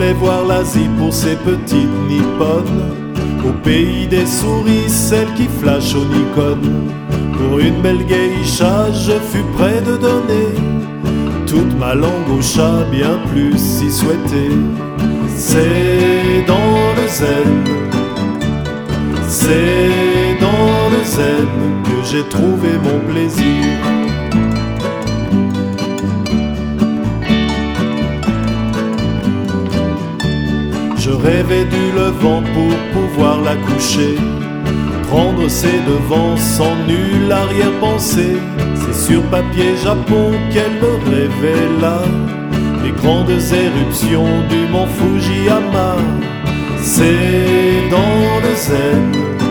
retourner voir l'Asie pour ces petites nippones. Au pays des souris, celles qui flashent au Nikon. Pour une belle geisha, je fus prêt de donner toute ma langue au chat, bien plus si souhaité. C'est dans le zen, c'est dans le zen que j'ai trouvé mon plaisir. Je rêvais du levant pour pouvoir la coucher, prendre ses devants sans nulle arrière-pensée. C'est sur papier Japon qu'elle me révéla les grandes éruptions du mont Fujiyama. C'est dans le zen,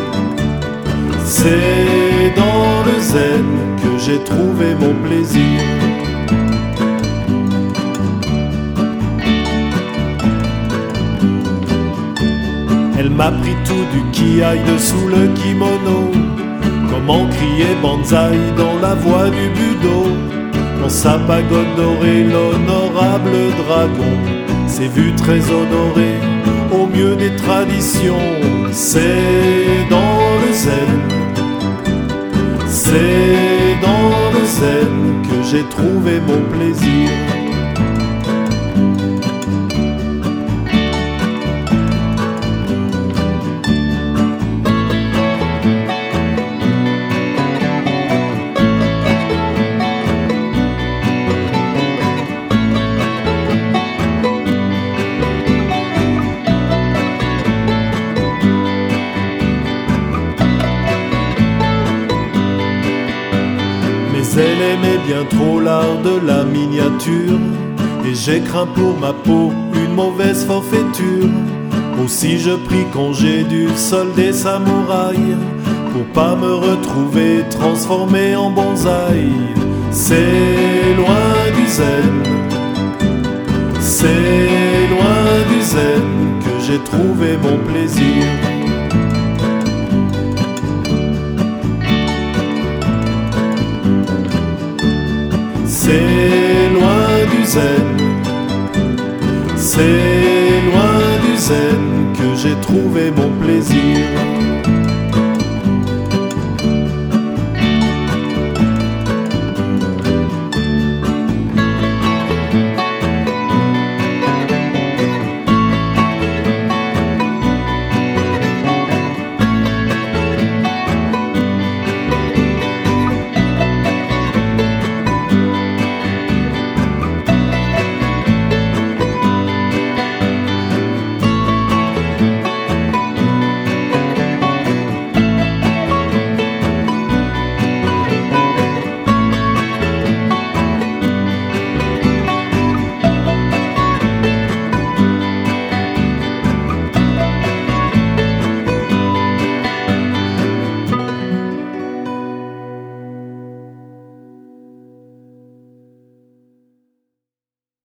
c'est dans le zen que j'ai trouvé mon plaisir. Elle m'a pris tout du kiai dessous le kimono. Comment crier banzai dans la voie du budo. Dans sa pagode dorée, l'honorable dragon s'est vu très honoré au mieux des traditions. C'est dans le zen, c'est dans le zen que j'ai trouvé mon plaisir. Elle aimait bien trop l'art de la miniature, et j'ai craint pour ma peau une mauvaise forfaiture. Aussi je pris congé du sol des samouraïs, pour pas me retrouver transformé en bonsaï. C'est loin du zen, c'est loin du zen que j'ai trouvé mon plaisir. C'est loin du zen, c'est loin du zen que j'ai trouvé mon plaisir.